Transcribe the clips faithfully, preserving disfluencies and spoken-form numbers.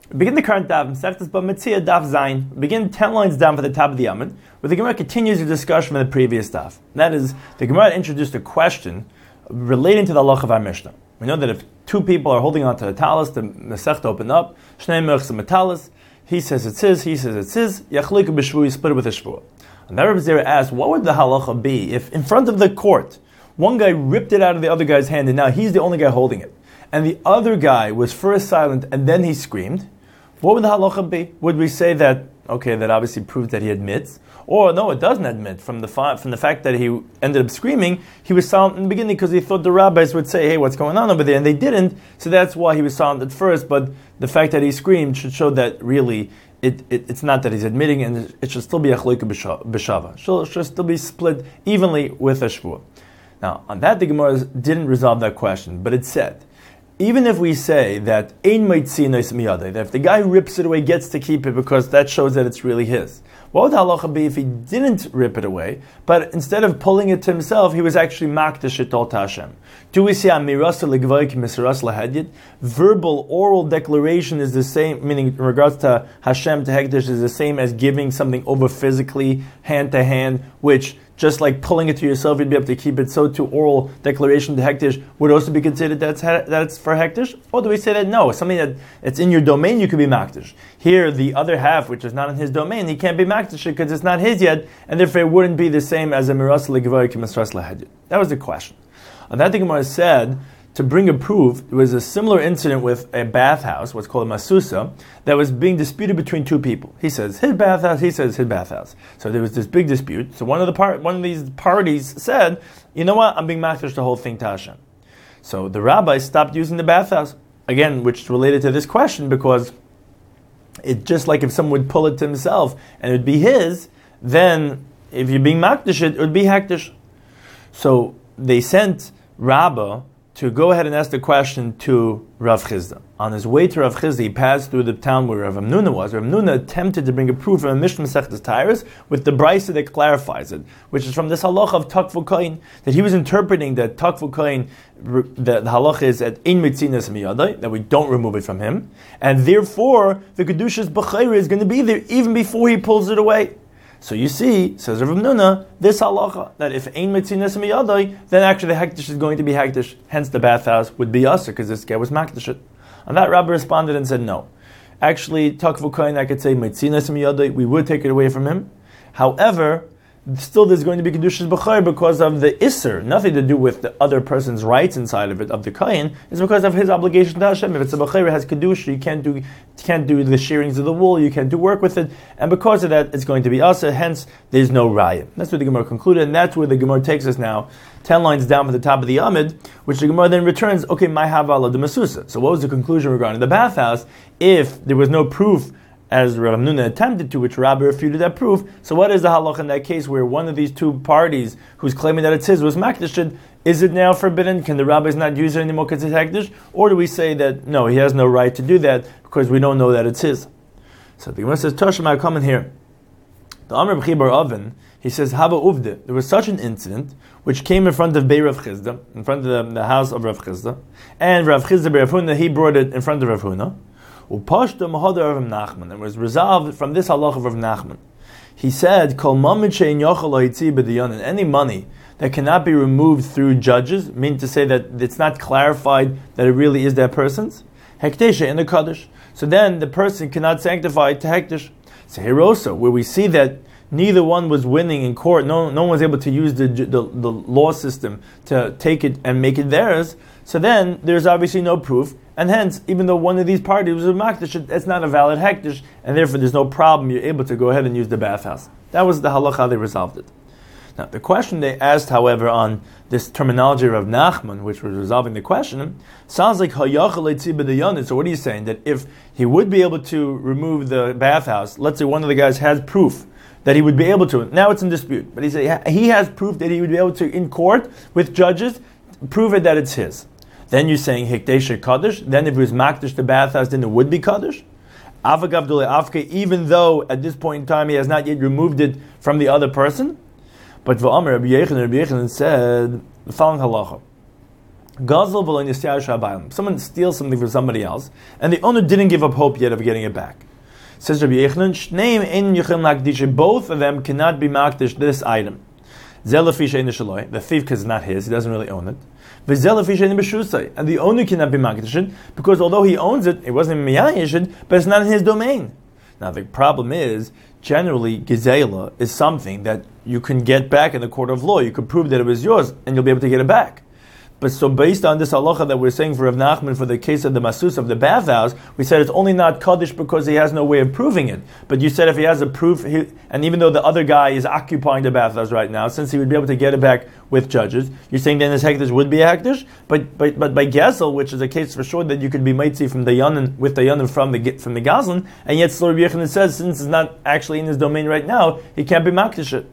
We begin the current daf, Masechtas Bava Metzia, daf Zayin. We begin ten lines down for the top of the Amud, where the Gemara continues the discussion from the previous daf. That is, the Gemara introduced a question relating to the halach of our Mishnah. We know that if two people are holding on to a talis, the Masechta opened up, Shnei Merchs and Metalis, he says it's his, he says it's his, Yachliku b'shvu, you split it with a shvu. And the Rebbe Zera asked, what would the halacha be if in front of the court, one guy ripped it out of the other guy's hand and now he's the only guy holding it, and the other guy was first silent and then he screamed? What would the halacha be? Would we say that, okay, that obviously proves that he admits? Or no, it doesn't admit. From the fa- from the fact that he ended up screaming, he was silent in the beginning because he thought the rabbis would say, hey, what's going on over there? And they didn't, so that's why he was silent at first. But the fact that he screamed should show that really it, it it's not that he's admitting, and it should still be a chloika b'shava. It should, should still be split evenly with a shvuah. Now, on that, the Gemara didn't resolve that question, but it said, even if we say that ein meitzi nois miyadei, that if the guy who rips it away gets to keep it because that shows that it's really his, what would the halacha be if he didn't rip it away, but instead of pulling it to himself, he was actually makdash it all to Hashem? Do we see amirasa legvayik misaras lahadyid? Verbal, oral declaration is the same, meaning in regards to Hashem, to hekdesh, is the same as giving something over physically, hand to hand, which just like pulling it to yourself, you'd be able to keep it. So to oral declaration to hektish would also be considered that's that's for hektish? Or do we say that no, something that it's in your domain, you could be makdish? Here, the other half, which is not in his domain, he can't be makdish because it's not his yet, and therefore it wouldn't be the same as a miras legvayik misras lahadid. That was the question. And that the Gemara said, to bring a proof, there was a similar incident with a bathhouse, what's called a masusa, that was being disputed between two people. He says his bathhouse, he says his bathhouse. So there was this big dispute. So one of the part, one of these parties said, you know what, I'm being makdash the whole thing to Hashem. So the rabbi stopped using the bathhouse, again, which is related to this question, because it just like if someone would pull it to himself and it would be his, then if you're being makdash it, it would be hektish. So they sent Rabbah to go ahead and ask the question to Rav Chizda. On his way to Rav Chizda, he passed through the town where Rav Amnuna was. Rav Amnuna attempted to bring a proof from a Mishnah Masechtas Tyrus with the brisa that clarifies it, which is from this halacha of takvu kohen, that he was interpreting that takvu kohen, the, the halacha is at ein mitzinas miyadai, that we don't remove it from him, and therefore the kedushas b'chayra is going to be there even before he pulls it away. So you see, says Rav Amnuna, this halacha, that if ein metzinas miyadai, then actually the hektish is going to be hektish. Hence the bathhouse would be usher, because this guy was makdash it. On that, Rabbi responded and said, no. Actually, takvu kohen, I could say metzinas miyadai, we would take it away from him. However, still there's going to be kedushas b'chayr because of the isser, nothing to do with the other person's rights inside of it, of the kohen, is because of his obligation to Hashem. If it's a b'chayr, it has kedusha, you can't do can't do the shearings of the wool, you can't do work with it, and because of that, it's going to be asa, hence there's no raya. That's what the Gemara concluded, and that's where the Gemara takes us now, ten lines down from the top of the Amid, which the Gemara then returns, okay, my havala de masusa. So what was the conclusion regarding the bathhouse? If there was no proof, as Rav Amnuna attempted to, which Rabbi refuted that proof. So what is the halach in that case where one of these two parties who's claiming that it's his was makdash? Is it now forbidden? Can the rabbis not use it anymore because it's hektish? Or do we say that no, he has no right to do that because we don't know that it's his? So the Gemara says, Toshim, I come in here. The Amr B'chibar Oven, he says, Hava Uvde. There was such an incident which came in front of Bei Rav Chizda, in front of the, the house of Rav Chizda, and Rav Chizda Bei Rav Huna, he brought it in front of Rav Huna. Upashta Mahadar Rav Nachman, and was resolved from this halach of Rav Nachman. He said, Kol mamid she'ein yochel ha'itzi b'diyanin, any money that cannot be removed through judges, meaning to say that it's not clarified that it really is that person's, hektesha in the kaddish. So then the person cannot sanctify it to hektish. So here also, where we see that neither one was winning in court, no, no one was able to use the, the the law system to take it and make it theirs. So then there's obviously no proof, and hence, even though one of these parties was a makdash, it's not a valid hektish, and therefore there's no problem. You're able to go ahead and use the bathhouse. That was the halacha they resolved it. Now, the question they asked, however, on this terminology of Nachman, which was resolving the question, sounds like hayachal etzi b'dayanin. So what are you saying? That if he would be able to remove the bathhouse, let's say one of the guys has proof that he would be able to. Now it's in dispute, but he said he has proof that he would be able to, in court with judges, prove it that it's his. Then you're saying hekdesh kaddish. Then if it was makdash the bathhouse, then it would be kaddish. Avagav dule afke, even though at this point in time he has not yet removed it from the other person. But v'amar Rabbi Yechanan, Rabbi Yechanan said the following halacha: Gazel v'lo nisyar shabayim. Someone steals something from somebody else, and the owner didn't give up hope yet of getting it back. Says Rabbi Yochanan, Shneim ein yichim lakdish. Both of them cannot be makdish this item. Zelafish ein shaloi. The thief, because it's not his, he doesn't really own it. V'zelafish ein b'shusay. And the owner cannot be makdish because although he owns it, it wasn't miyayish, but it's not in his domain. Now the problem is, generally, gezela is something that you can get back in the court of law. You can prove that it was yours, and you'll be able to get it back. But so based on this halacha that we're saying for Rav Nachman for the case of the masus of the bathhouse, we said it's only not kaddish because he has no way of proving it. But you said if he has a proof, he, and even though the other guy is occupying the bathhouse right now, since he would be able to get it back with judges, you're saying then his hekdesh would be a hekdesh? But, but but by Gezel, which is a case for sure that you could be mitzi from the yanin, with the yanin from the from the gazlan, and yet Rabbi Yochanan says since it's not actually in his domain right now, he can't be makdish it.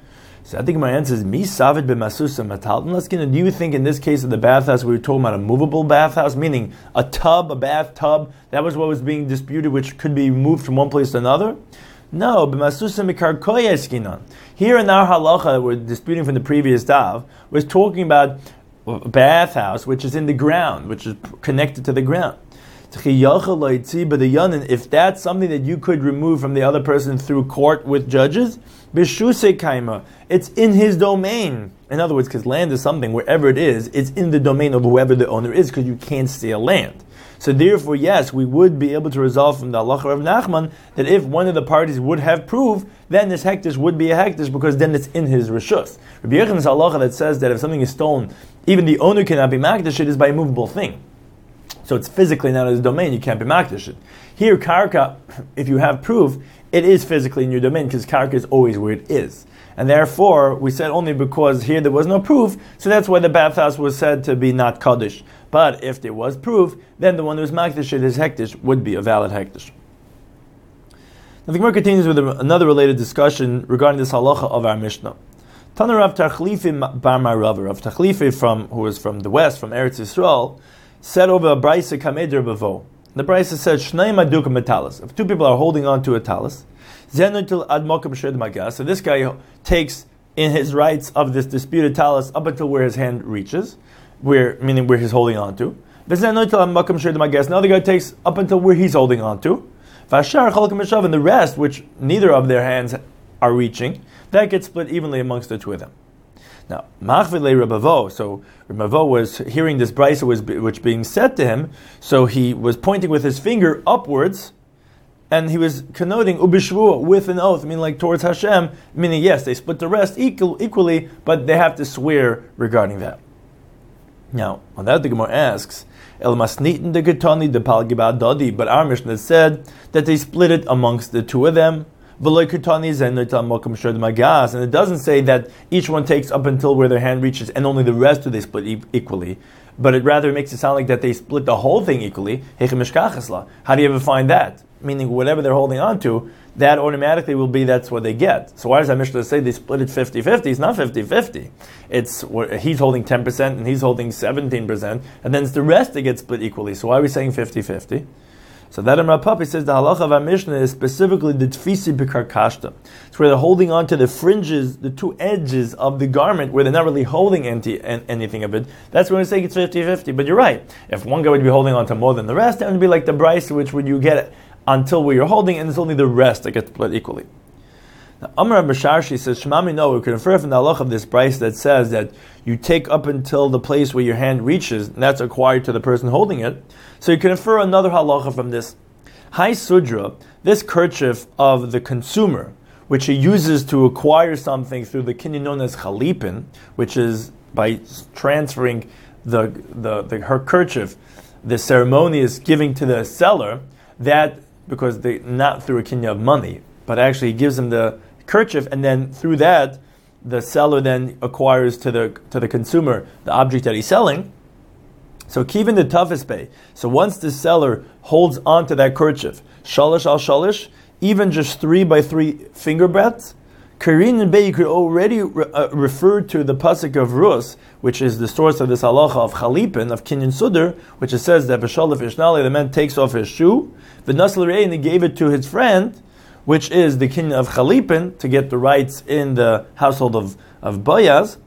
So I think my answer is mi savid b'masusa matalton. Let's get. Do you think in this case of the bathhouse we were talking about a movable bathhouse, meaning a tub, a bathtub? That was what was being disputed, which could be moved from one place to another. No, b'masusa mikarkoya eskinon. Here in our halacha that we're disputing from the previous dav, was talking about a bathhouse which is in the ground, which is connected to the ground. But the yanin, if that's something that you could remove from the other person through court with judges, b'shusei kaima, it's in his domain. In other words, because land is something, wherever it is, it's in the domain of whoever the owner is, because you can't steal land. So therefore, yes, we would be able to resolve from the halacha of Nachman that if one of the parties would have proof, then this hekdesh would be a hekdesh because then it's in his reshus. Rabbi Yochanan's halacha that says that if something is stolen, even the owner cannot be makdesh, it is by a movable thing. So it's physically not in his domain, you can't be makdish it. Here, karka, if you have proof, it is physically in your domain because karka is always where it is. And therefore, we said only because here there was no proof, so that's why the bathhouse was said to be not kaddish. But if there was proof, then the one who was makdish it, his hektish, would be a valid hektish. Now the Gemara continues with another related discussion regarding this halacha of our Mishnah. Tana Rav Tachlifi Bar Marav, Rav Tachlifi from who is from the west, from Eretz Yisrael, said over a brisa kameder bavo. The brisa said shnei maduk metalis. If two people are holding on to a talis, zenutil ad mokem shed magas. So this guy takes in his rights of this disputed talis up until where his hand reaches, where meaning where he's holding on to. Zenutil ad mokem shed magas. Now the guy takes up until where he's holding on to. Vashar chalkem mishav, and the rest, which neither of their hands are reaching, that gets split evenly amongst the two of them. Now, Machvile Rabavo, so Rabavo was hearing this brisa was which being said to him, so he was pointing with his finger upwards, and he was connoting ubishvu with an oath, meaning like towards Hashem, meaning yes, they split the rest equal, equally, but they have to swear regarding that. Now, on that the Gemara asks, El masnitin de getani de palgiba dadi, but our Mishnah said that they split it amongst the two of them. And it doesn't say that each one takes up until where their hand reaches and only the rest do they split e- equally, but it rather makes it sound like that they split the whole thing equally. How do you ever find that? Meaning whatever they're holding on to, that automatically will be that's what they get. So why does that Mishnah say they split it fifty-fifty? It's not fifty-fifty. It's he's holding ten percent and he's holding seventeen percent, and then it's the rest that gets split equally. So why are we saying fifty-fifty? So that in Rapapi says the halacha of our Mishnah is specifically the tfisi b'karkashta. It's where they're holding on to the fringes, the two edges of the garment, where they're not really holding any, anything of it. That's when we're saying it's fifty-fifty. But you're right. If one guy would be holding on to more than the rest, then it would be like the brisa, which would you get until where you're holding, and it's only the rest that gets split equally. Now, Amar Basharshi says, Shemami, no, we can infer from the halacha of this brisa that says that you take up until the place where your hand reaches, and that's acquired to the person holding it. So you can infer another halacha from this. Hai Sudra, this kerchief of the consumer, which he uses to acquire something through the kinyan known as chalipin, which is by transferring the, the, the her kerchief, the ceremonious giving to the seller, that, because they not through a kinyan of money, but actually he gives him the kerchief, and then through that, the seller then acquires to the to the consumer the object that he's selling. So kivin the toughest pay. So once the seller holds on to that kerchief, shalish al shalish, even just three by three finger breadths, Karin and Bey, you could already re- uh, refer to the pasuk of Rus, which is the source of this halacha of chalipin, of kinyan sudr, which it says that b'shalif ishnali, the man takes off his shoe, the nasal rei, and he gave it to his friend, which is the kinyan of chalipin, to get the rights in the household of, of Boaz.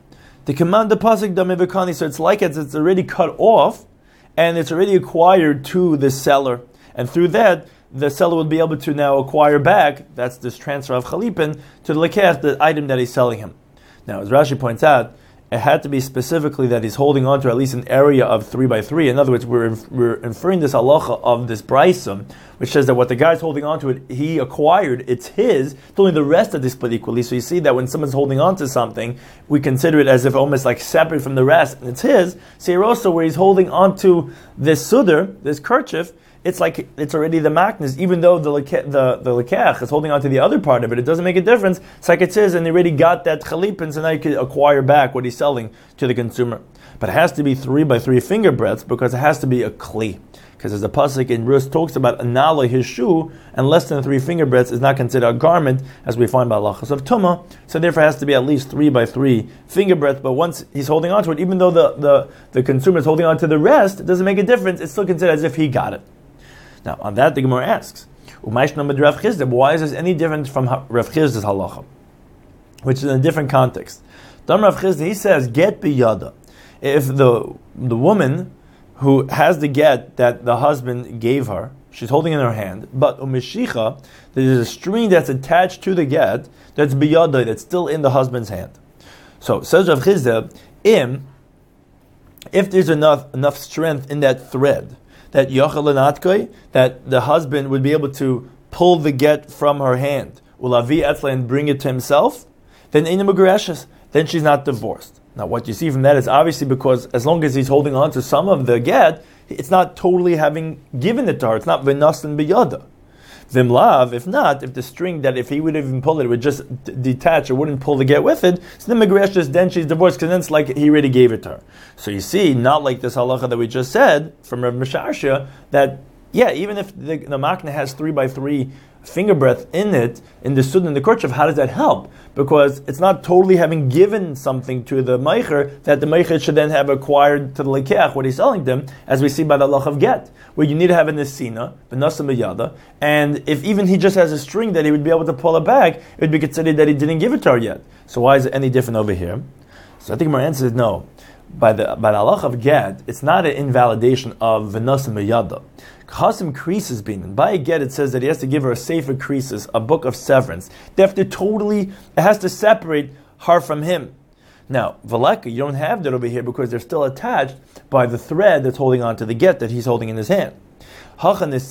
The command the pasuk damivikani, so it's like it's, it's already cut off, and it's already acquired to the seller, and through that the seller will be able to now acquire back. That's this transfer of chalipin to the lekech, the item that he's selling him. Now, as Rashi points out, it had to be specifically that he's holding on to at least an area of three by three. In other words, we're, we're inferring this halacha of this brisa, which says that what the guy's holding on to, it, he acquired, it's his, it's only the rest that they split equally. So you see that when someone's holding on to something, we consider it as if almost like separate from the rest, and it's his. So here also, where he's holding on to this sudar, this kerchief, it's like it's already the maknas, even though the leke, the the lekech is holding on to the other part of it. It doesn't make a difference. It's like it says, and they already got that chalipin, so now you can acquire back what he's selling to the consumer. But it has to be three by three finger breadths because it has to be a kli. Because as the pasuk in Rus talks about anala, his shoe, and less than three finger breadths is not considered a garment, as we find by halachas of tumah. So therefore, it has to be at least three by three finger breadths. But once he's holding on to it, even though the the the consumer is holding on to the rest, it doesn't make a difference. It's still considered as if he got it. Now, on that, the Gemara asks, why is this any different from Rav Chisda's halacha, which is in a different context? Dam Rav Chisda, he says, get biyada. If the the woman who has the get that the husband gave her, she's holding in her hand, but umishicha, there's a string that's attached to the get that's biyada, that's still in the husband's hand. So, says Rav Chisda, im, if there's enough enough strength in that thread, that yochel that the husband would be able to pull the get from her hand, ulavi etla, and bring it to himself, then eina megureshes, then she's not divorced. Now, what you see from that is obviously because as long as he's holding on to some of the get, it's not totally having given it to her. It's not v'nasan biyada. Vimlav, if not, if the string that if he would even pull it, it would just d- detach, it wouldn't pull the get with it, so then Megresh, then she's divorced, because then it's like he already gave it to her. So you see, not like this halacha that we just said from Rav Misharsha, that, yeah, even if the, the makna has three by three finger breadth in it, in the sudden, in the kerchief, how does that help? Because it's not totally having given something to the meicher that the meicher should then have acquired to the lekeach what he's selling them, as we see by the halach of get, where you need to have a nesina, the nasa b'yada, and if even he just has a string that he would be able to pull it back, it would be considered that he didn't give it to her yet. So why is it any different over here? So I think my answer is no. By the by the halach of get, it's not an invalidation of the nasa b'yada. Chasim creases being by a get, it says that he has to give her a sefer creases, a book of severance. They have to totally, it has to separate her from him. Now, Valaka, you don't have that over here because they're still attached by the thread that's holding on to the get that he's holding in his hand. Here,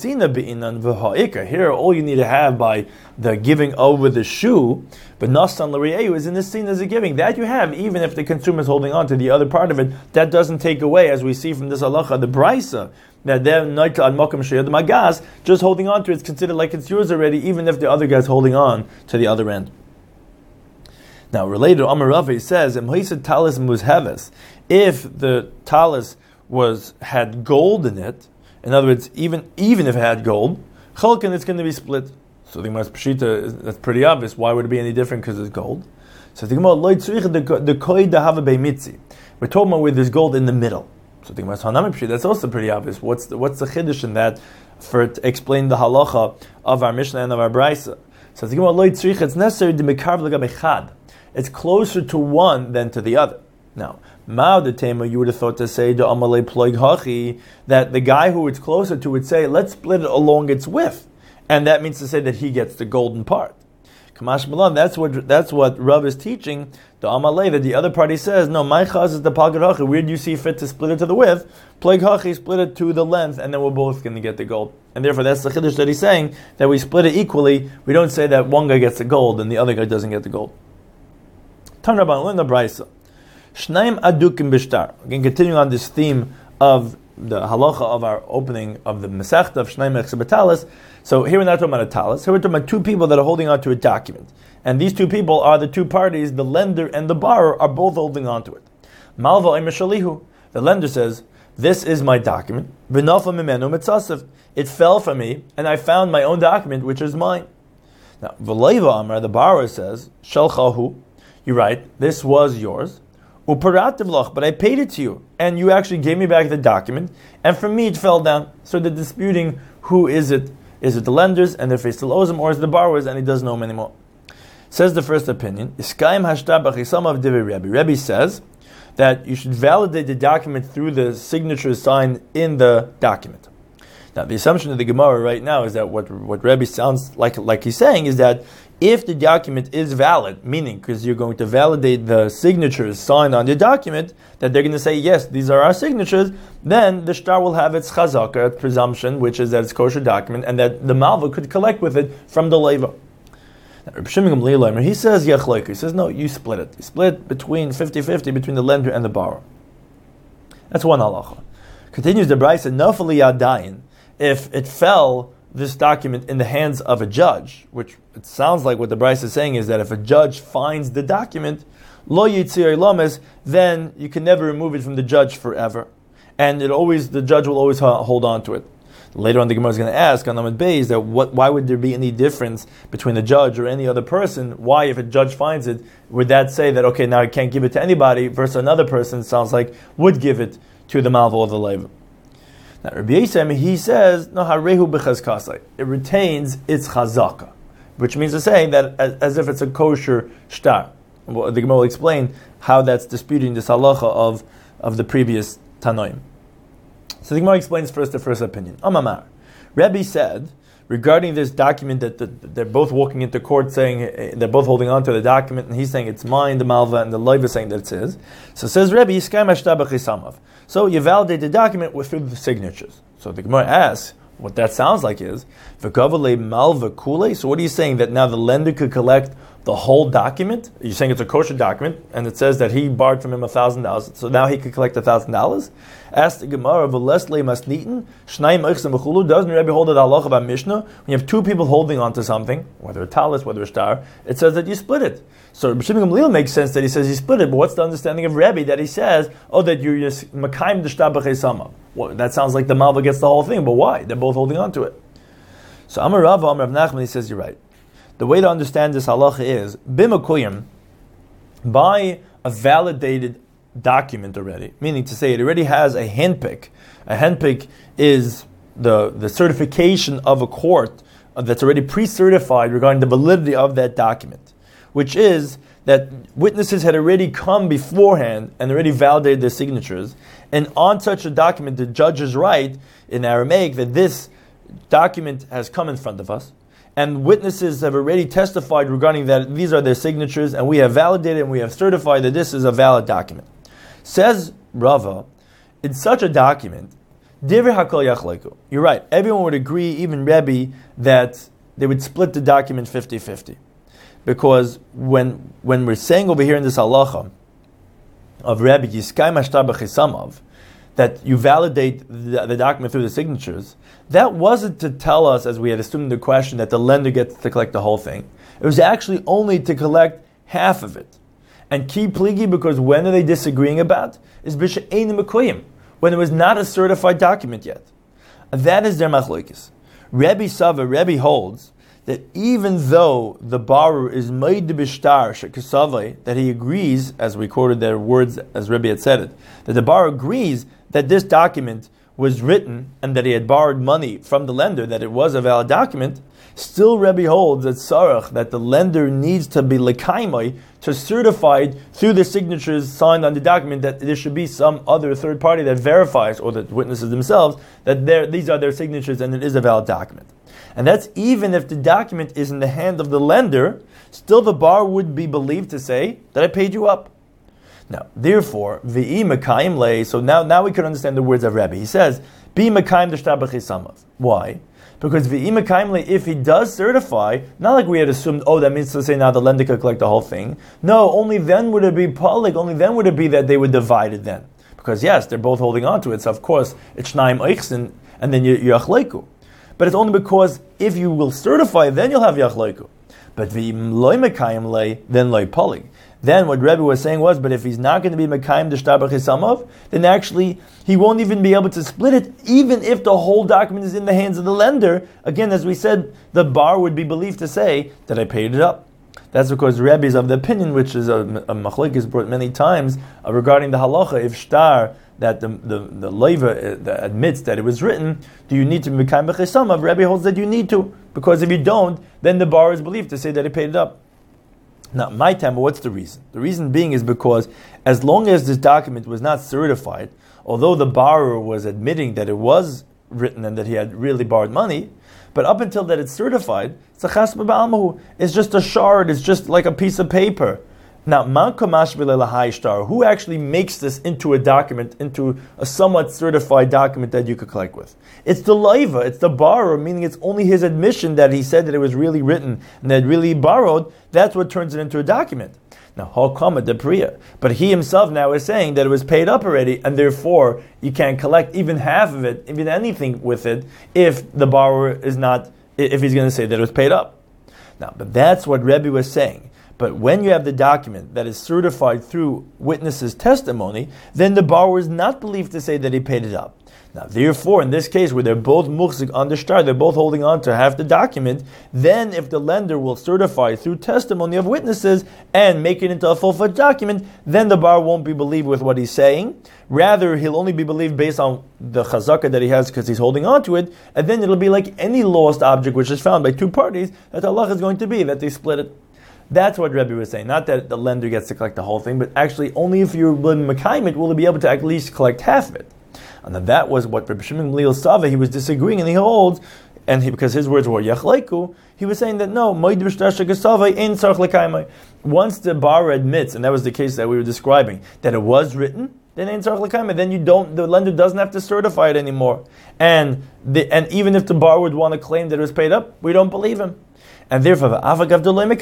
all you need to have by the giving over the shoe, but Nasan L'Ri'eu is in the scene as a giving. That you have, even if the consumer is holding on to the other part of it, that doesn't take away, as we see from this halacha, the brisa, that they're not on Makam Sheyad Magas, just holding on to it, it's considered like it's yours already, even if the other guy's holding on to the other end. Now, related to Amar Rav, he says, if the talis was had gold in it, in other words, even even if it had gold, chalkin, it's going to be split. So the Gemara's pshita, that's pretty obvious. Why would it be any different because it's gold? So the Gemara, the koi dahava beimitzi. We're talking about where there's gold in the middle. So the Gemara's hanami pshita, that's also pretty obvious. What's the, what's the chiddush in that for to explain the halacha of our Mishnah and of our Brisa? So the Gemara, it's necessary to mekarv l'gam. It's closer to one than to the other. Now, Mao the Tema, you would have thought to say the Amalei Ploig Hachi, that the guy who it's closer to would say, let's split it along its width. And that means to say that he gets the golden part. Kamash Milan, that's what that's what Rav is teaching, the Amalei, that the other party says, no, my chaz is the Palgad Hachi. Where do you see fit to split it to the width? Ploig Hachi, split it to the length, and then we're both going to get the gold. And therefore that's the chiddush that he's saying, that we split it equally. We don't say that one guy gets the gold and the other guy doesn't get the gold. Turn about in the Brisa. Shnaim adukim bishtar. Again, continuing on this theme of the halacha of our opening of the Masechta of Shnaim Echsebetalis. So here we're not talking about a talis. Here we're talking about two people that are holding on to a document. And these two people are the two parties, the lender and the borrower are both holding on to it. Malva Imeshalihu. The lender says, this is my document. V'nafa mimenu mitzasav. It fell from me, and I found my own document, which is mine. Now, V'leiva Amar, the borrower says, Shalchahu. You're right, this was yours. Uparativ, but I paid it to you, and you actually gave me back the document, and for me it fell down. So they're disputing who is it. Is it the lenders, and if he still owes him, or is it the borrowers, and he doesn't know him anymore? Says the first opinion, Iskayim hashtabach isam of Divi Rebbe. Rebbe says that you should validate the document through the signature sign in the document. Now, the assumption of the Gemara right now is that what what Rebbe sounds like like he's saying is that if the document is valid, meaning because you're going to validate the signatures signed on the document, that they're going to say, yes, these are our signatures, then the shtar will have its chazaka, its presumption, which is that it's kosher document, and that the malva could collect with it from the leiva. Reb Shimon Gamliel, he says, yachleik, he says, no, you split it. You split between fifty-fifty between the lender and the borrower. That's one halacha. Continues the Brisa, nafali yadayin, if it fell, this document, in the hands of a judge, which it sounds like what the Brisa is saying is that if a judge finds the document, lo yitzir lames, then you can never remove it from the judge forever. And it always the judge will always ha- hold on to it. Later on, the Gemara is going to ask on Amud Beis that what, why would there be any difference between the judge or any other person? Why, if a judge finds it, would that say that, okay, now I can't give it to anybody, versus another person, sounds like, would give it to the malva or the leiva? Now, Rabbi Yisem, he says, no, harehu b'chazkasai. It retains its chazaka, which means to say that as, as if it's a kosher shtar. Well, the Gemara will explain how that's disputing this halacha of, of the previous Tanoim. So the Gemara explains first the first opinion. Amamar. Rabbi said, regarding this document that the, they're both walking into court saying, they're both holding on to the document, and he's saying it's mine, the malva, and the leiva saying that it's his. So says Rabbi, so you validate the document with through the signatures. So the Gemara asks, what that sounds like is, malva kule. So what are you saying, that now the lender could collect the whole document? You're saying it's a kosher document, and it says that he borrowed from him a thousand dollars, so now he could collect a thousand dollars? Ask the Gemara, V'lesle masnitin, shnayim eichsem v'chulu, doesn't Rebbe hold the halacha of Mishnah? When you have two people holding on to something, whether a talis, whether a star, it says that you split it. So Rabbi Shimon Gamliel makes sense that he says he split it, but what's the understanding of Rebbe that he says, oh, that you're just makayim the shtar b'chesama? Well, that sounds like the malva gets the whole thing, but why? They're both holding on to it. So Amar Rava, Amar Rav Nachman, he says you're right. The way to understand this halacha is, bimakuyim, by a validated document already, meaning to say it already has a handpick. A handpick is the, the certification of a court that's already pre-certified regarding the validity of that document, which is that witnesses had already come beforehand and already validated their signatures, and on such a document the judge is right in Aramaic that this document has come in front of us, and witnesses have already testified regarding that these are their signatures, and we have validated and we have certified that this is a valid document. Says Rava, in such a document, you're right, everyone would agree, even Rebbe, that they would split the document fifty-fifty. Because when when we're saying over here in this halacha of Rebbe, Yiskai Mashtar B'chisamav, that you validate the, the document through the signatures, that wasn't to tell us, as we had assumed in the question, that the lender gets to collect the whole thing. It was actually only to collect half of it. And ki pligi, because when are they disagreeing about? Is b'she'ein mekuyim, when it was not a certified document yet. That is their machlokes. Rebbe Sava, Rebbe holds that even though the borrower is meid b'shtar shekasavai, that he agrees, as we quoted their words, as Rebbe had said it, that the borrower agrees that this document was written and that he had borrowed money from the lender, that it was a valid document, still Rebbe holds that sarach, that the lender needs to be lekaimai, to certify through the signatures signed on the document that there should be some other third party that verifies, or that witnesses themselves, that these are their signatures and it is a valid document. And that's even if the document is in the hand of the lender, still the borrower would be believed to say that I paid you up. Now, therefore, v'i mekayim lei, so now, now we can understand the words of Rebbe. He says, bi mekayim d'shtar b'chisamav. Why? Because v'i mekayim lei, if he does certify, not like we had assumed, oh, that means to say now the lender could collect the whole thing. No, only then would it be public, only then would it be that they would divide it then. Because yes, they're both holding on to it, so of course, it's shnaim eichsin, and then you yachleiku. But it's only because if you will certify, then you'll have yachleiku. But v'im loy mekayim lei, then loy polig. Then what Rebbe was saying was, but if he's not going to be mekayim d'shtar b'chisamav, then actually he won't even be able to split it, even if the whole document is in the hands of the lender. Again, as we said, the bar would be believed to say that I paid it up. That's because Rebbe is of the opinion, which is a, a machlok is brought many times, uh, regarding the halacha, if shtar, that the the, the leiva uh, admits that it was written, do you need to be mekayim b'chisamav? Rebbe holds that you need to, because if you don't, then the bar is believed to say that he paid it up. Now, my time, what's the reason? The reason being is because as long as this document was not certified, although the borrower was admitting that it was written and that he had really borrowed money, but up until that it's certified, it's a chasba ba'almahu. It's just a shard. It's just like a piece of paper. Now, man kamash v'lelahai, who actually makes this into a document, into a somewhat certified document that you could collect with? It's the laiva, it's the borrower, meaning it's only his admission that he said that it was really written and that really borrowed. That's what turns it into a document. Now, Hokama de Priya, but he himself now is saying that it was paid up already, and therefore you can't collect even half of it, even anything with it, if the borrower is not, if he's going to say that it was paid up. Now, but that's what Rebbe was saying. But when you have the document that is certified through witnesses' testimony, then the borrower is not believed to say that he paid it up. Now, therefore, in this case, where they're both muhzik on the shtar, they're both holding on to half the document, then if the lender will certify through testimony of witnesses and make it into a full-fledged document, then the borrower won't be believed with what he's saying. Rather, he'll only be believed based on the chazakah that he has because he's holding on to it, and then it'll be like any lost object which is found by two parties, that Allah is going to be, that they split it. That's what Rebbe was saying. Not that the lender gets to collect the whole thing, but actually only if you're willing to mekayim it will he be able to at least collect half of it. And then that was what Rebbe Shimon Gamliel Sava, he was disagreeing, and he holds, and he, because his words were yachleiku, he was saying that no, once the borrower admits, and that was the case that we were describing, that it was written, then ein tzarich l'kaima, then you don't, the lender doesn't have to certify it anymore. And the, and even if the borrower would want to claim that it was paid up, we don't believe him. And therefore, that's what Reb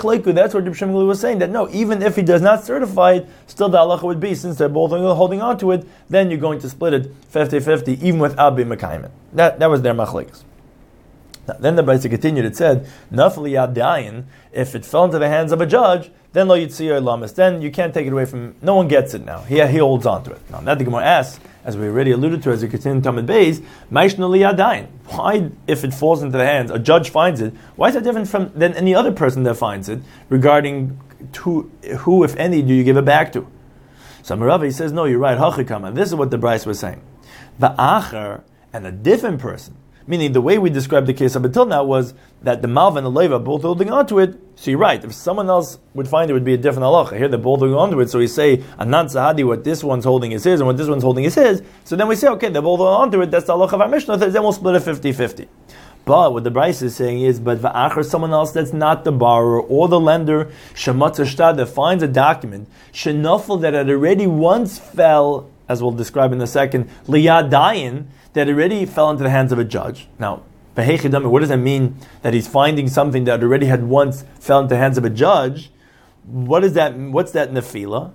Shimon was saying, that no, even if he does not certify it, still the halacha would be, since they're both holding on to it, then you're going to split it fifty-fifty, even without being mekayim. That that was their machlekes. Then the Brisa continued, it said, Nafli yadayin, if it fell into the hands of a judge, then lo yitzir lamas, then you can't take it away from, no one gets it now. He, he holds on to it. Now, that the Gemara asks, as we already alluded to as we continue in Talmud Beis, Maishna li yadayin. Why, if it falls into the hands, a judge finds it, why is that different from than any other person that finds it, regarding to, who, if any, do you give it back to? So Meravi says, no, you're right, hachikama. This is what the Bryce was saying. The acher, and a different person, meaning the way we described the case up until now was that the Malva and the Leva both holding on to it. So you're right. If someone else would find it, it would be a different halacha. Here they're both holding on to it. So we say, Anan Sahadi, what this one's holding is his, and what this one's holding is his. So then we say, okay, they're both holding on to it. That's the halacha of our Mishnah. Then we'll split it fifty-fifty. But what the Bryce is saying is, but va'achar, someone else that's not the borrower or the lender, shematz shtad, that finds a document, shenafel, that had already once fell, as we'll describe in a second, liyadayin, that already fell into the hands of a judge. Now, what does that mean that he's finding something that already had once fell into the hands of a judge? What is that? What's that nefila?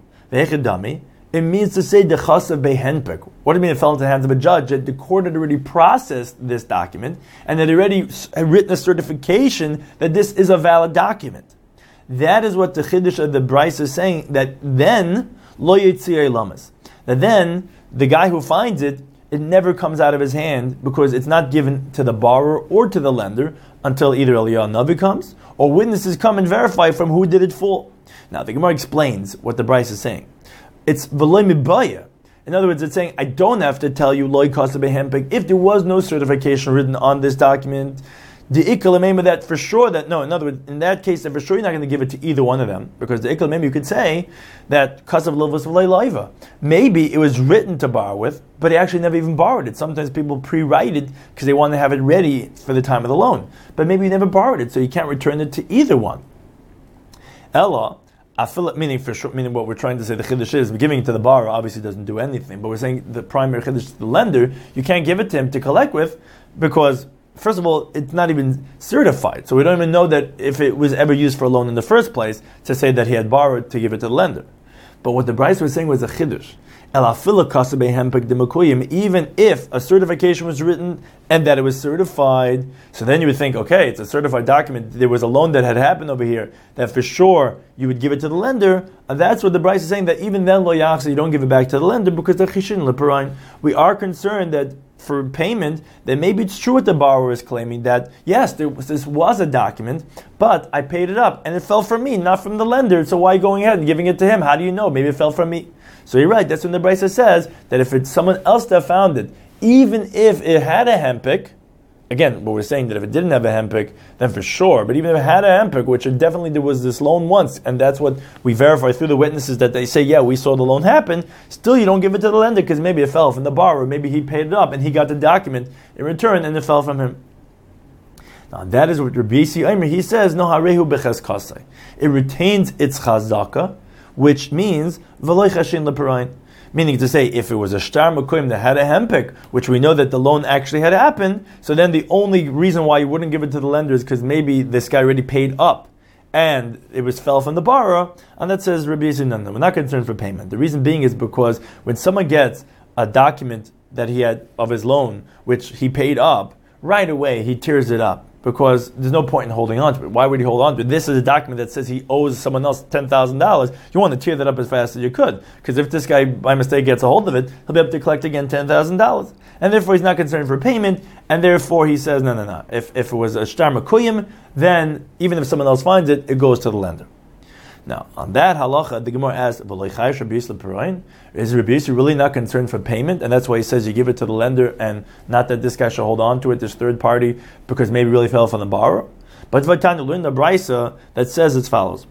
It means to say the chasav behenpek. What do you mean it fell into the hands of a judge? That the court had already processed this document and had already written a certification that this is a valid document. That is what the chiddush of the Bryce is saying. That then lo yitzirei lamas. That then the guy who finds it, it never comes out of his hand because it's not given to the borrower or to the lender until either Eliyahu Navi comes or witnesses come and verify from who did it fall. Now the Gemara explains what the Bryce is saying. It's v'loy mibaya. In other words, it's saying I don't have to tell you loy kasa behempik if there was no certification written on this document. The ikal that for sure that no. In other words, in that case, that for sure you're not going to give it to either one of them because the ikal you could say that kasav livus v'lei laiva. Maybe it was written to borrow with, but he actually never even borrowed it. Sometimes people pre-write it because they want to have it ready for the time of the loan, but maybe he never borrowed it, so you can't return it to either one. Ella. I feel it, meaning for sure, meaning what we're trying to say, the chiddush is giving it to the borrower obviously doesn't do anything, but we're saying the primary chiddush to the lender, you can't give it to him to collect with because first of all, it's not even certified, so we don't even know that if it was ever used for a loan in the first place to say that he had borrowed to give it to the lender. But what the Bryce was saying was a chiddush. Even if a certification was written and that it was certified, so then you would think, okay, it's a certified document. There was a loan that had happened over here that for sure you would give it to the lender. And that's what the Bryce is saying, that even then lo yachsa, you don't give it back to the lender because the chishin leparain. We are concerned that for payment, that maybe it's true what the borrower is claiming, that yes, there was, this was a document, but I paid it up and it fell from me, not from the lender. So why going ahead and giving it to him? How do you know? Maybe it fell from me. So you're right, that's when the Brisa says that if it's someone else that found it, even if it had a hempik, again, what we're saying that if it didn't have a hempik, then for sure. But even if it had a hempik, which it definitely there was this loan once, and that's what we verify through the witnesses that they say, yeah, we saw the loan happen. Still, you don't give it to the lender because maybe it fell from the borrower, maybe he paid it up and he got the document in return and it fell from him. Now that is what Rabbi Yisi Omer, he says, no harehu beches kasei. It retains its chazaka, which means v'loy chashin leparayin. Meaning to say, if it was a shtar makoyim that had a hempik, which we know that the loan actually had happened, so then the only reason why you wouldn't give it to the lender is because maybe this guy already paid up and it was fell from the borrower, and that says Rabbi Yisi, no, no, we're not concerned for payment. The reason being is because when someone gets a document that he had of his loan, which he paid up, right away he tears it up, because there's no point in holding on to it. Why would he hold on to it? This is a document that says he owes someone else ten thousand dollars. You want to tear that up as fast as you could, because if this guy by mistake gets a hold of it, he'll be able to collect again ten thousand dollars. And therefore he's not concerned for payment, and therefore he says, no, no, no. If, if it was a shtar makuyim, then even if someone else finds it, it goes to the lender. Now, on that halacha, the Gemara asks, is Rabbi Yisi really not concerned for payment? And that's why he says you give it to the lender, and not that this guy should hold on to it, this third party, because maybe really fell from the borrower. But Vatanya learned the brisa that says as follows.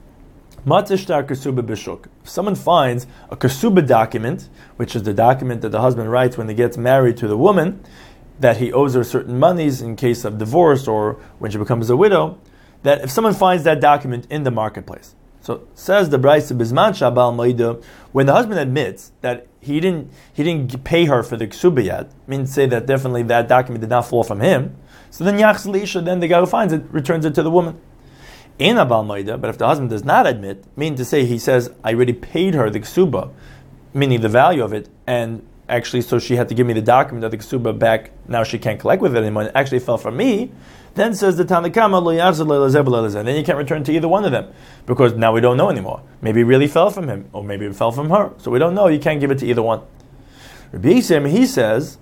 If someone finds a kasuba document, which is the document that the husband writes when he gets married to the woman, that he owes her certain monies in case of divorce or when she becomes a widow, that if someone finds that document in the marketplace, so says the Brisa Bizman Shabal Maida, when the husband admits that he didn't he didn't pay her for the ksuba yet, means to say that definitely that document did not fall from him. So then Yachs Lisha, then the guy who finds it returns it to the woman. In Abal Maida, but if the husband does not admit, meaning to say he says I already paid her the ksuba, meaning the value of it, and actually so she had to give me the document of the ksuba back. Now she can't collect with it anymore. It actually fell from me. Then says the Tanakama, then you can't return to either one of them, because now we don't know anymore. Maybe it really fell from him, or maybe it fell from her. So we don't know. You can't give it to either one. Rabbi Yisrael, he says,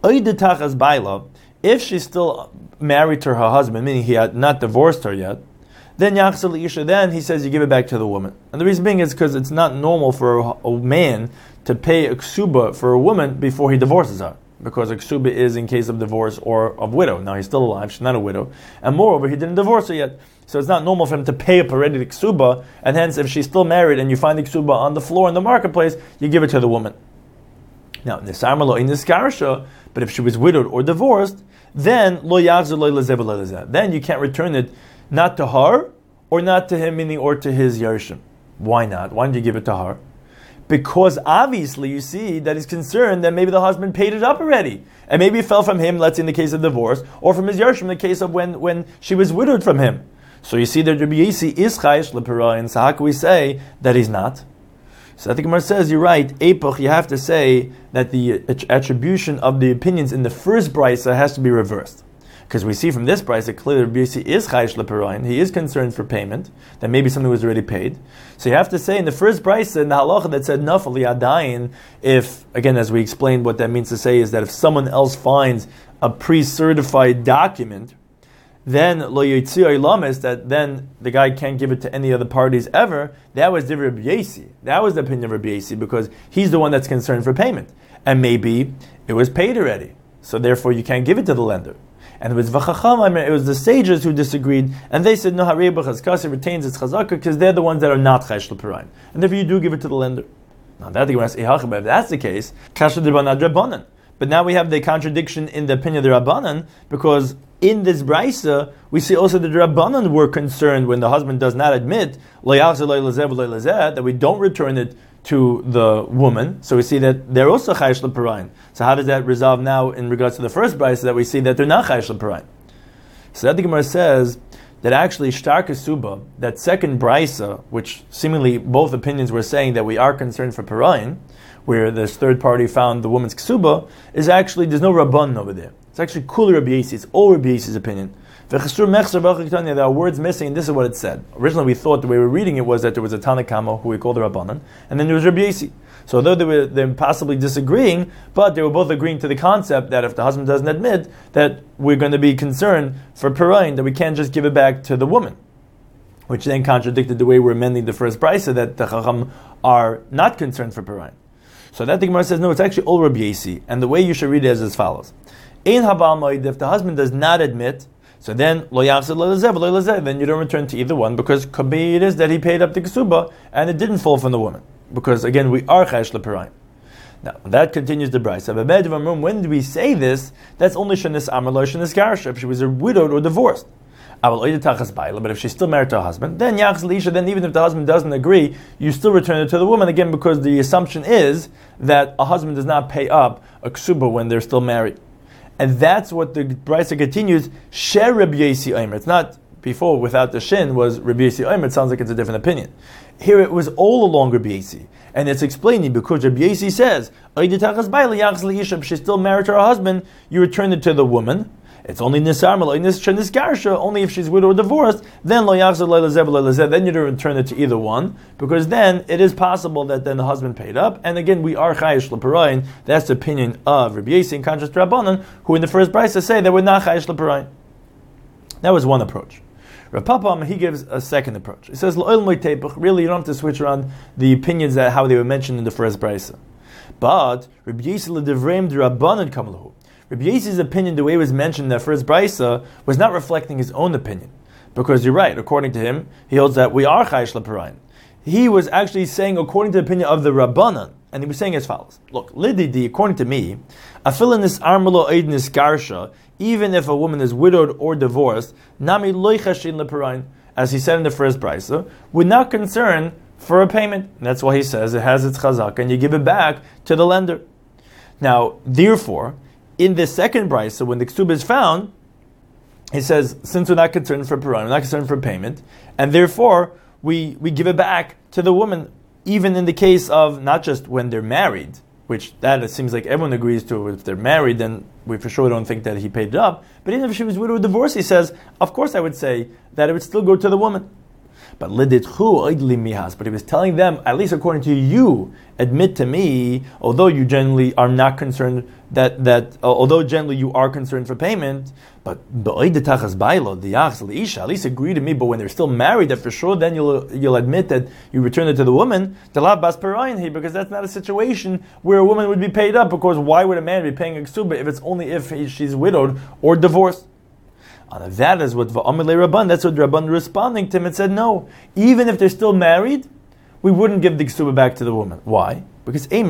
if she's still married to her husband, meaning he had not divorced her yet, then then he says you give it back to the woman. And the reason being is because it's not normal for a, a man to pay a ksuba for a woman before he divorces her, because a ksuba is in case of divorce or of widow. Now he's still alive, she's not a widow. And moreover, he didn't divorce her yet. So it's not normal for him to pay up already the ksuba, and hence if she's still married and you find the ksuba on the floor in the marketplace, you give it to the woman. Now, nisarma lo in niskarasha, but if she was widowed or divorced, then lo yachzor lo lezeh v'lo, then you can't return it not to her or not to him, meaning or to his yarshim. Why not? Why didn't you give it to her? Because obviously you see that he's concerned that maybe the husband paid it up already. And maybe it fell from him, let's say in the case of divorce, or from his yarshim in the case of when, when she was widowed from him. So you see that Rabbi Yisi is chayish l'parayin, so how can we say that he's not? So I think Gemara says, you're right, Epoch, you have to say that the attribution of the opinions in the first brisa has to be reversed. Because we see from this price that clearly Rabbi Yisi is chayish l'parayin, he is concerned for payment, that maybe something was already paid. So you have to say in the first price, in the halacha that said nafal yadayin, if, again, as we explained, what that means to say is that if someone else finds a pre-certified document, then lo yitzir ilamis, that then the guy can't give it to any other parties ever. That was the Rabbi Yisi. That was the opinion of Rabbi Yisi, because he's the one that's concerned for payment. And maybe it was paid already, so therefore you can't give it to the lender. And it was v'chacham, it was the sages who disagreed, and they said no, harei b'chazkasi retains its chazaka because they're the ones that are not chayish l'parayin, and therefore you do give it to the lender. Now that the Gemara says, if that's the case, kasha d'Rabbanan Rabbanan. But now we have the contradiction in the opinion of the Rabbanan, because in this brisa we see also that the Rabbanan were concerned when the husband does not admit that we don't return it to the woman. So we see that they're also chayish l'parayin. So how does that resolve now in regards to the first brisa that we see that they're not chayish l'parayin? So that the Gemara says that actually shtar kesuba, that second brisa, which seemingly both opinions were saying that we are concerned for parayin, where this third party found the woman's kesuba, is actually, there's no rabban over there. It's actually kuli Rabbi Yisi. It's all Rabbi Yisi's opinion. There are words missing, and this is what it said. Originally we thought the way we were reading it was that there was a Tanakama, who we call the Rabbanan, and then there was Rabbi Yisi. So although they were they're possibly disagreeing, but they were both agreeing to the concept that if the husband doesn't admit, that we're going to be concerned for Parayin, that we can't just give it back to the woman. Which then contradicted the way we're amending the first brisa, that the Chacham are not concerned for Parayin. So that the Gemara says, no, it's actually all Rabbi Yisi, and the way you should read it is as follows. Ein habal moed, if the husband does not admit, so then lo yachzir lo lezeh v'lo lezeh, then you don't return to either one, because could be it is that he paid up the ksuba and it didn't fall from the woman, because again we are chayesh leperayim. Now that continues the brayso. When do we say this? That's only shenis amar lo shenis garsha, if she was widowed or divorced. But if she's still married to a husband, then yachz leisha, then even if the husband doesn't agree, you still return it to the woman, again because the assumption is that a husband does not pay up a ksuba when they're still married. And that's what the brayso continues, Sher Rabbi Yosi Omer. It's not before, without the shin, was Rabbi Yosi Omer. It sounds like it's a different opinion. Here it was all along Rabbi Yosi. And it's explaining because Rabbi Yosi says, if she's still married to her husband, you return it to the woman. It's only nisar, only if she's widowed or divorced, then lo yachzir lo lezeh v'lo lezeh, then you return it to either one, because then it is possible that then the husband paid up, and again we are chayesh leperayim. That's the opinion of Rabbi Yosi in contrast to Rabbanan, who in the first brayso say that we're not chayesh leperayim. That was one approach. Rav Papa, he gives a second approach. He says, really you don't have to switch around the opinions that how they were mentioned in the first brayso. But Rabbi Yosi l'divrei d'Rabbanan kamalahu. Rabbi Yosi's opinion, the way it was mentioned in that first brayso, was not reflecting his own opinion. Because you're right, according to him, he holds that we are chayesh leperayim. He was actually saying according to the opinion of the Rabbanan, and he was saying as follows. Look, lididi, according to me, afilanis armalo eidnis garsha, even if a woman is widowed or divorced, nami loy chashin leperayim, as he said in the first brayso, would not concern for a payment. And that's why he says it has its chazaka, and you give it back to the lender. Now, therefore, in the second brayso, when the ksuba is found, he says, since we're not concerned for parun, we're not concerned for payment, and therefore we, we give it back to the woman, even in the case of not just when they're married, which that it seems like everyone agrees to. If they're married, then we for sure don't think that he paid it up. But even if she was widowed or divorced, he says, of course I would say that it would still go to the woman. But but he was telling them, at least according to you, admit to me, although you generally are not concerned that that uh, although generally you are concerned for payment, but at least agree to me. But when they're still married, that for sure then you'll you'll admit that you return it to the woman, because that's not a situation where a woman would be paid up. Because why would a man be paying a ksuba if it's only if he, she's widowed or divorced? And that is what V'amalei Rabban, that's what Rabban responding to him and said, no, even if they're still married, we wouldn't give the ksuba back to the woman. Why? Because we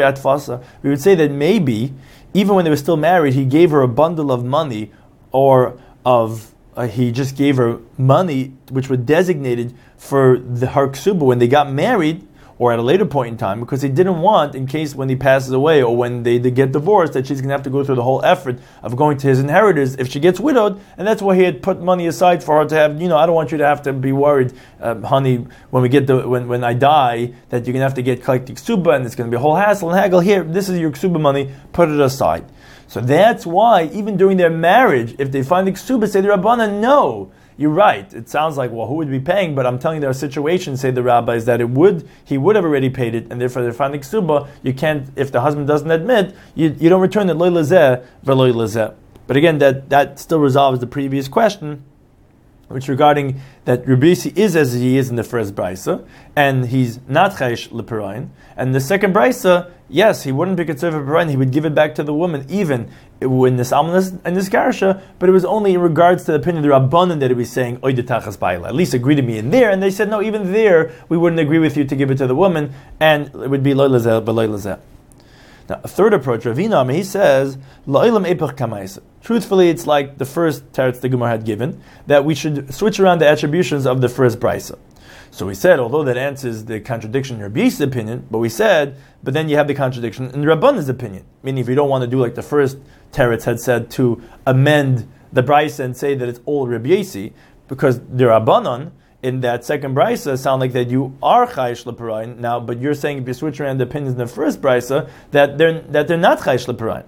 would say that maybe, even when they were still married, he gave her a bundle of money, or of uh, he just gave her money which were designated for the her ksuba when they got married, or at a later point in time, because he didn't want, in case when he passes away or when they, they get divorced, that she's going to have to go through the whole effort of going to his inheritors if she gets widowed, and that's why he had put money aside for her to have, you know, I don't want you to have to be worried, uh, honey, when we get the, when, when I die, that you're going to have to get collecting ksuba, and it's going to be a whole hassle and haggle. Here, this is your ksuba money, put it aside. So that's why, even during their marriage, if they find the ksuba, say the Rabbana, no, you're right. It sounds like, well, who would be paying? But I'm telling you, there are situations, say the rabbis, that it would he would have already paid it, and therefore they're finding ksuba. You can't, if the husband doesn't admit, you, you don't return it loy lezeh v'loy lezeh. But again, that, that still resolves the previous question, which regarding that Rabbi Yosi is as he is in the first brayso, and he's not chayesh leperayim. And the second brayso, yes, he wouldn't be considered for parayim. He would give it back to the woman, even in this almanas and this garsha. But it was only in regards to the opinion of the Rabbanan that he was saying oy detachas ba'ila. At least agree to me in there. And they said no, even there we wouldn't agree with you to give it to the woman, and it would be loy lezeh b'loy lezeh. Now, a third approach, Ravina, he says, La'ilam epach kamaisa. Truthfully, it's like the first teretz the Gemara had given, that we should switch around the attributions of the first brayso. So we said, although that answers the contradiction in Rabbi Yisi's opinion, but we said, but then you have the contradiction in Rabban's opinion. Meaning, if you don't want to do like the first teretz had said, to amend the brayso and say that it's all Rabbi Yisi, because the Rabbanon, in that second brayso, sound like that you are chayesh leperayim now, but you're saying if you switch around the opinions in the first brayso that they're that they're not chayesh leperayim.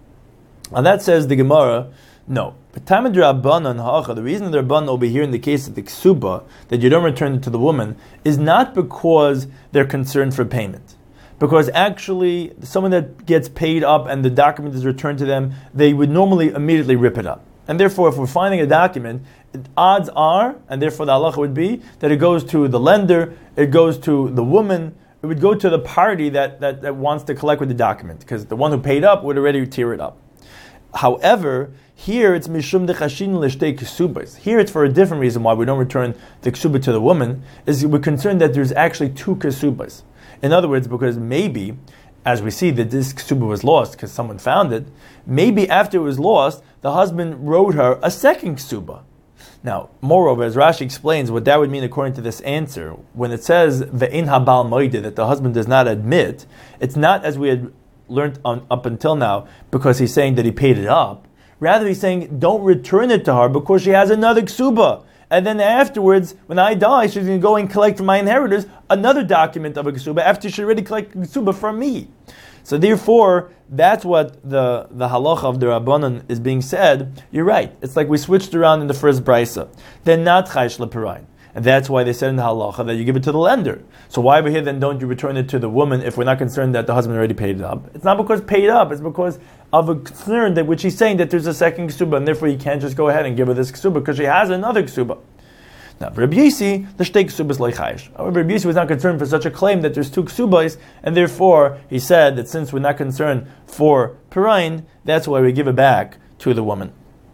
And that says the Gemara, no. The reason the Rabbanan over here in the case of the ksuba that you don't return it to the woman is not because they're concerned for payment. Because actually, someone that gets paid up and the document is returned to them, they would normally immediately rip it up. And therefore, if we're finding a document, odds are, and therefore the halacha would be, that it goes to the lender, it goes to the woman, it would go to the party that, that, that wants to collect with the document, because the one who paid up would already tear it up. However, here it's mishum dechashin l'shtei kesubas. Here it's for a different reason why we don't return the kesuba to the woman, is we're concerned that there's actually two kesubas. In other words, because maybe, as we see that this kesuba was lost because someone found it, maybe after it was lost, the husband wrote her a second kesuba. Now, moreover, as Rashi explains, what that would mean according to this answer, when it says ve'in habal moide, that the husband does not admit, it's not as we had learned on, up until now, because he's saying that he paid it up. Rather, he's saying, don't return it to her because she has another ksuba. And then afterwards, when I die, she's going to go and collect from my inheritors another document of a ksuba after she already collected ksuba from me. So therefore, that's what the, the halacha of the Rabbanan is being said. You're right. It's like we switched around in the first brisa. They're not chaysh leperayin. And that's why they said in the halacha that you give it to the lender. So why over here then don't you return it to the woman if we're not concerned that the husband already paid it up? It's not because paid up, it's because of a concern that which he's saying that there's a second ksuba, and therefore you can't just go ahead and give her this ksuba because she has another ksuba. Now, for Rabbi Yisi, the shtei ksubas leichayish. However, Rabbi Yisi was not concerned for such a claim that there's two ksubas, and therefore he said that since we're not concerned for perayin, that's why we give it back to the woman.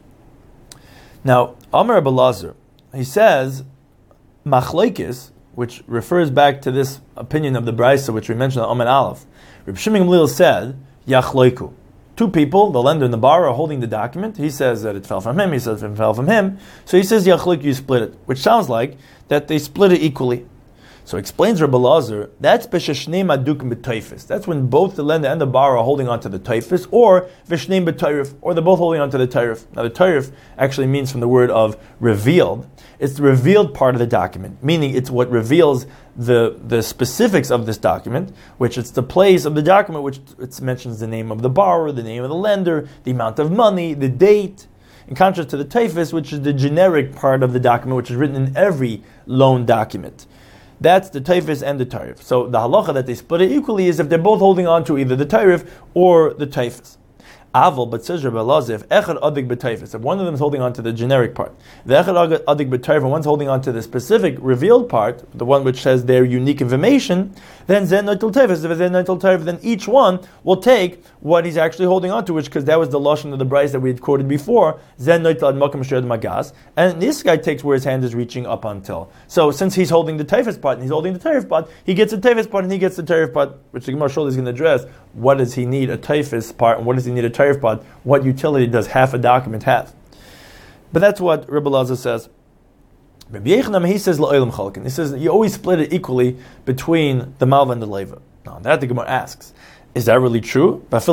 Now, Amar Rabbi Lazar, he says, machlekes, which refers back to this opinion of the Brisa, which we mentioned on Amud Aleph. Reb Shimon Gamliel said, yachleiku. Two people, the lender and the borrower, are holding the document. He says that it fell from him. He says it fell from him. So he says, yachleiku, you split it. Which sounds like that they split it equally. So explains Rabbi Lazar, that's b'sheshneim adukim b'toifis. That's when both the lender and the borrower are holding on to the toifis, or v'shneim b'toirif, or they're both holding on to the toirif. Now the toirif actually means from the word of revealed. It's the revealed part of the document, meaning it's what reveals the, the specifics of this document, which it's the place of the document, which it mentions the name of the borrower, the name of the lender, the amount of money, the date, in contrast to the toifis, which is the generic part of the document, which is written in every loan document. That's the taifis and the tarif. So the halacha that they split it equally is if they're both holding on to either the tarif or the taifis. Aval, but says Rabbi Elazar, if echad adig b'taifis, if one of them is holding on to the generic part, the echad adig b'taifis, and one's holding on to the specific revealed part, the one which says their unique information, then zen noitel taifis, if zen noitel taifis, then each one will take what he's actually holding on to, which, because that was the lashon of the brayz that we had quoted before, zen noitel ad makam shred magas, and this guy takes where his hand is reaching up until. So since he's holding the taifis part and he's holding the taifis part, he gets the taifis part and he gets the taifis part, which the Gemara shortly is going to address. What does he need a taifis part and what does he need a taifis part? What utility does half a document have? But that's what Rabbi Elazar says. Rabbi Yechonam, he says la'olam chalkin. He says you always split it equally between the malva and the leva. Now that the Gemara asks, is that really true? Is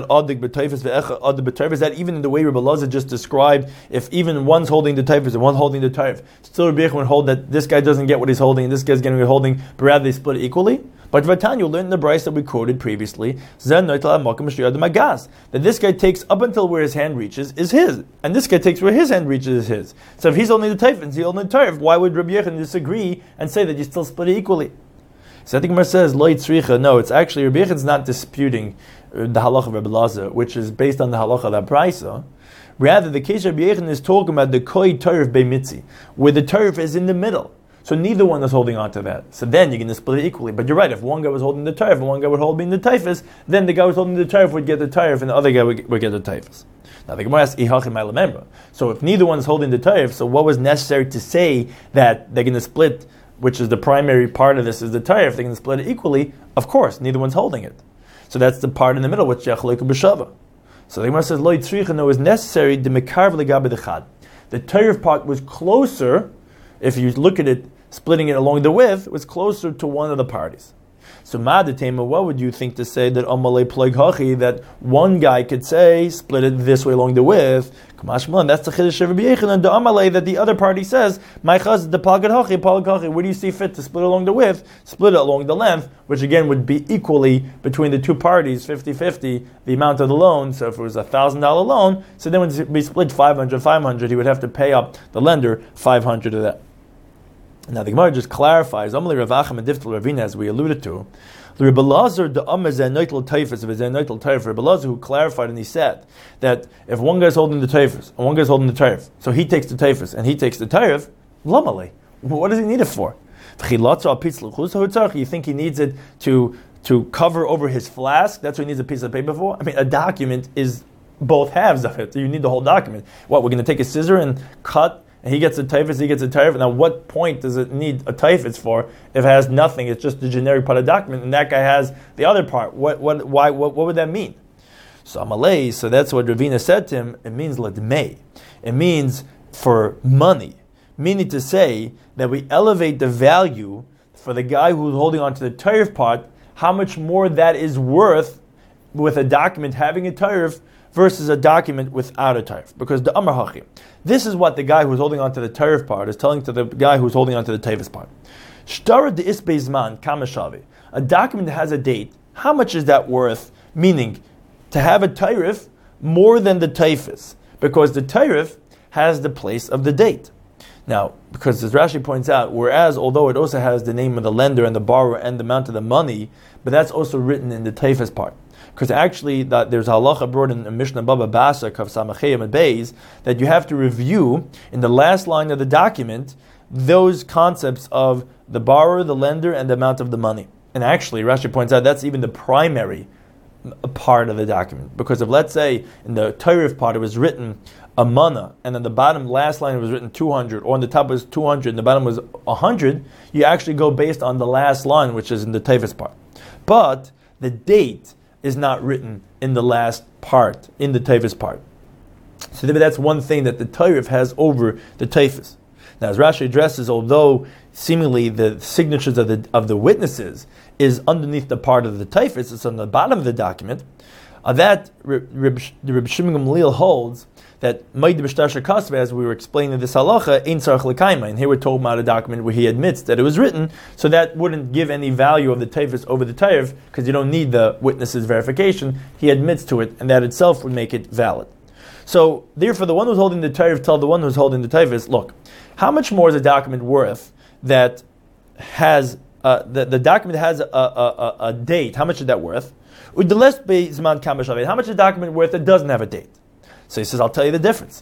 that even in the way Rabbi Elazar just described, if even one's holding the taifis and one's holding the taif, still Rabbi Yechonam would hold that this guy doesn't get what he's holding and this guy's getting what he's holding, but rather they split it equally? But Vatan, you learned in the brayz that we quoted previously, that this guy takes up until where his hand reaches is his, and this guy takes where his hand reaches is his. So if he's holding the taif and he's holding the taif, why would Rabbi Yechonam disagree and say that you still split it equally? So I think Gemara says, Lo yitzricha. No, it's actually, Rabbi Yechonam's not disputing the halacha of Rabbi Elazar, which is based on the halacha of that brayza. Rather, the case of Rabbi Yechonam is talking about the koi tarif beimitzi, where the tarif is in the middle. So neither one is holding on to that. So then you're going to split it equally. But you're right, if one guy was holding the tarif and one guy would hold the taifis, then the guy who was holding the tarif would get the tarif and the other guy would, would get the taifis. Now the Gemara asks, Ihachim I remember. So if neither one is holding the tarif, so what was necessary to say that they're going to split, which is the primary part of this is the tarif, they're going to split it equally? Of course, neither one's holding it. So that's the part in the middle, which Yachleiku b'shava. So the Gemara says, Lo yitzricha, no, it was necessary, the mekarv legabe dechad. The tarif part was closer, if you look at it, splitting it along the width, was closer to one of the parties. So Madatema, what would you think to say that Amalei Pleg Hachi, that one guy could say, split it this way along the width? Kamashman, that's the Chiddush of Rabbi Yechonam, the Amalei, that the other party says, My chaz, the Palgad Hachi, Palgad Hachi, where do you see fit to split along the width? Split it along the length, which again would be equally between the two parties, fifty-fifty, the amount of the loan. So if it was a one thousand dollars loan, so then when it be split five hundred, five hundred, he would have to pay up the lender five hundred of that. Now the Gemara just clarifies, Amalei Ravachim and Diftal Ravina, as we alluded to, the Rabbi Elazar, the Amar Zenoitel Taifis, of Zenoitel Taif, Rabbi Elazar, who clarified and he said that if one guy's holding the Taifis and one guy's holding the Taif, so he takes the Taifis and he takes the Taif, Lamalei, what does he need it for? You think he needs it to to cover over his flask? That's what he needs a piece of paper for? I mean, a document is both halves of it. You need the whole document. What, we're going to take a scissor and cut, and he gets a typhus, he gets a typhus. Now, what point does it need a typhus for if it has nothing? It's just the generic part of the document, and that guy has the other part. What, what, why, what, what would that mean? So Amalei, so that's what Ravina said to him. It means ledmei. It means for money, meaning to say that we elevate the value for the guy who's holding on to the typhus part, how much more that is worth with a document having a typhus versus a document without a typhus. Because the Amar Hachi, this is what the guy who's holding on to the typhus part is telling to the guy who's holding on to the typhus part. Shtara de isbeizman kamashavi. A document that has a date, how much is that worth? Meaning, to have a typhus more than the typhus, because the typhus has the place of the date. Now, because as Rashi points out, whereas although it also has the name of the lender and the borrower and the amount of the money, but that's also written in the typhus part. Because actually, that there's halacha brought in Mishnah Baba Basa, Kav Samachayim and Beis, that you have to review in the last line of the document those concepts of the borrower, the lender, and the amount of the money. And actually, Rashi points out that's even the primary part of the document. Because if, let's say, in the typhus part it was written a mana, and then the bottom last line was written two hundred, or on the top was two hundred, and the bottom was one hundred, you actually go based on the last line, which is in the typhus part. But the date is not written in the last part, in the typhus part. So that's one thing that the typhus has over the typhus. Now, as Rashi addresses, although seemingly the signatures of the of the witnesses is underneath the part of the typhus, it's on the bottom of the document, uh, that Reb Shimon Gamliel holds that Maid B'Shtar Kasve, as we were explaining this halacha, Ein Tzarich L'Kaima, and here we're told about a document where he admits that it was written, so that wouldn't give any value of the typhus over the typhus, because you don't need the witness's verification. He admits to it, and that itself would make it valid. So, therefore, the one who's holding the typhus tell the one who's holding the typhus, look, how much more is a document worth that has uh, the, the document has a, a, a, a date? How much is that worth? How much is a document worth that doesn't have a date? So he says, I'll tell you the difference.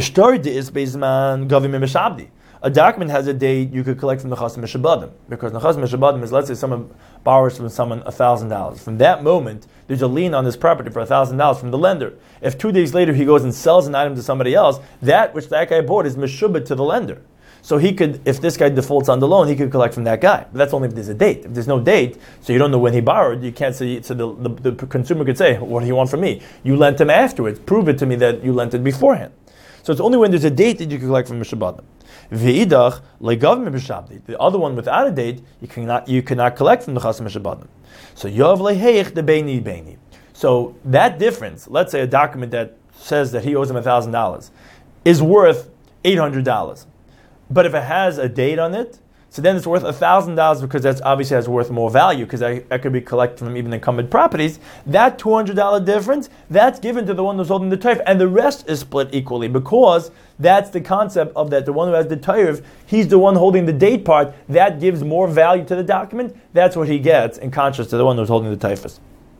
A document has a date you could collect from the Chasam Mishabadim. Because the Chasam Mishabadim is, let's say someone borrows from someone one thousand dollars. From that moment, there's a lien on this property for one thousand dollars from the lender. If two days later he goes and sells an item to somebody else, that which that guy bought is Meshubah to the lender. So he could, if this guy defaults on the loan, he could collect from that guy. But that's only if there's a date. If there's no date, so you don't know when he borrowed, you can't say, so the, the, the consumer could say, what do you want from me? You lent him afterwards. Prove it to me that you lent it beforehand. So it's only when there's a date that you can collect from Mishabadim. V'idach, legav mishabdi. The other one without a date, you cannot you cannot collect from the Chasam Mishabadim. So yov leheich de beini beini. So that difference, let's say a document that says that he owes him one thousand dollars, is worth eight hundred dollars. But if it has a date on it, so then it's worth one thousand dollars because that's obviously has worth more value because that, that could be collected from even incumbent properties. That two hundred dollars difference, that's given to the one who's holding the typhus, and the rest is split equally because that's the concept of that the one who has the typhus, he's the one holding the date part, that gives more value to the document, that's what he gets in contrast to the one who's holding the typhus.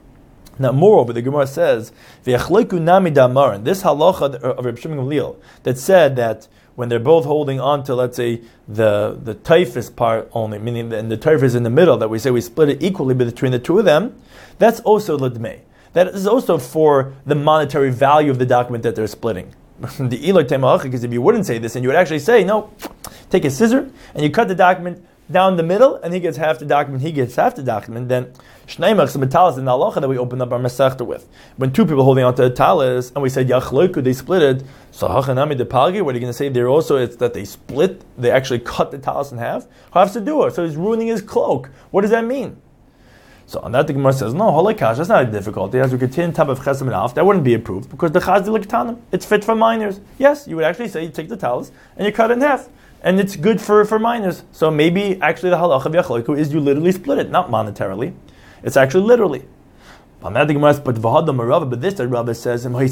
Now, moreover, the Gemara says, "V'yachleiku nami da'amarin." This halacha of Reb Shimon Gamliel that said that when they're both holding on to, let's say, the the typhus part only, meaning the, and the typhus in the middle, that we say we split it equally between the two of them, that's also ledmei. That is also for the monetary value of the document that they're splitting. The ilor temach, because if you wouldn't say this, and you would actually say, no, take a scissor and you cut the document down the middle, and he gets half the document, he gets half the document, then Shneimach, some talis in the halacha that we opened up our Masechta with. When two people holding on to a talis, and we said, Yachloiku, they split it, so Hachanami de Palgi, what are you going to say there also? It's that they split, they actually cut the talis in half? How has to do it? So he's ruining his cloak. What does that mean? So on that the Gemara says, no, Holikash, that's not a difficulty. As we continue top of Chesam and Alf, that wouldn't be approved, because the Chazdi Liktanim, it's fit for minors. Yes, you would actually say, you take the talis, and you cut it in half. And it's good for, for minors. So maybe actually the halacha of Yachloiku is you literally split it, not monetarily. It's actually literally. But this the Rabbi says, and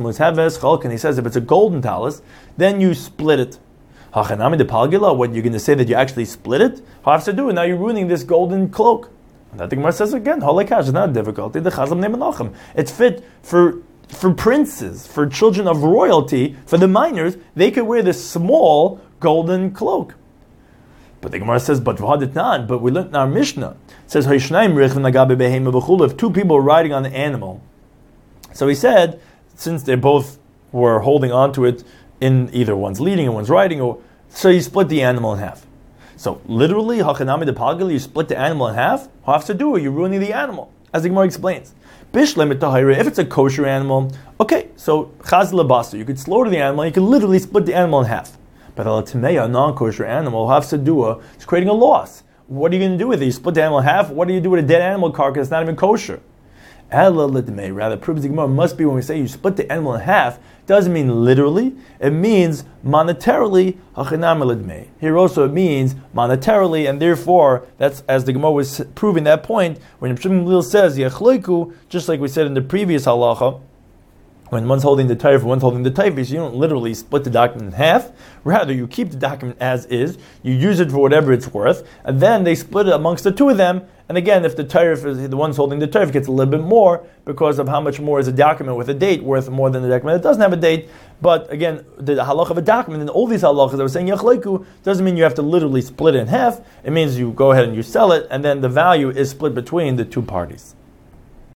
he says if it's a golden talus, then you split it. What you're going to say that you actually split it? How have to do it? Now you're ruining this golden cloak. And that the Gemara says again, Holikash is not a difficulty. The Chazam Ne'menachem. It's fit for for princes, for children of royalty, for the minors. They could wear this small golden cloak. But the Gemara says, but but we learned in our Mishnah, it says, if two people are riding on an animal, so he said, since they both were holding on to it in either one's leading and one's riding, or so you split the animal in half. So literally, hachanami de palgal, you split the animal in half. How have to do it? You're ruining the animal, as the Gemara explains. Bishlemet tahira, if it's a kosher animal, okay, so chaz lebasa, you could slaughter the animal, you could literally split the animal in half. But a tameya, a non-kosher animal, have to do it, it's creating a loss. What are you going to do with it? You split the animal in half. What do you do with a dead animal carcass that's not even kosher? Rather, proves the Gemara must be when we say you split the animal in half, doesn't mean literally, it means monetarily, here also it means monetarily, and therefore, that's as the Gemara was proving that point, when Shimon says, just like we said in the previous halacha, when one's holding the taif, one's holding the taifis, you don't literally split the document in half. Rather, you keep the document as is, you use it for whatever it's worth, and then they split it amongst the two of them. And again, if the taif is the one's holding the taif gets a little bit more because of how much more is a document with a date worth more than the document that doesn't have a date. But again, the halach of a document in all these halachas that were saying yachleiku doesn't mean you have to literally split it in half. It means you go ahead and you sell it, and then the value is split between the two parties.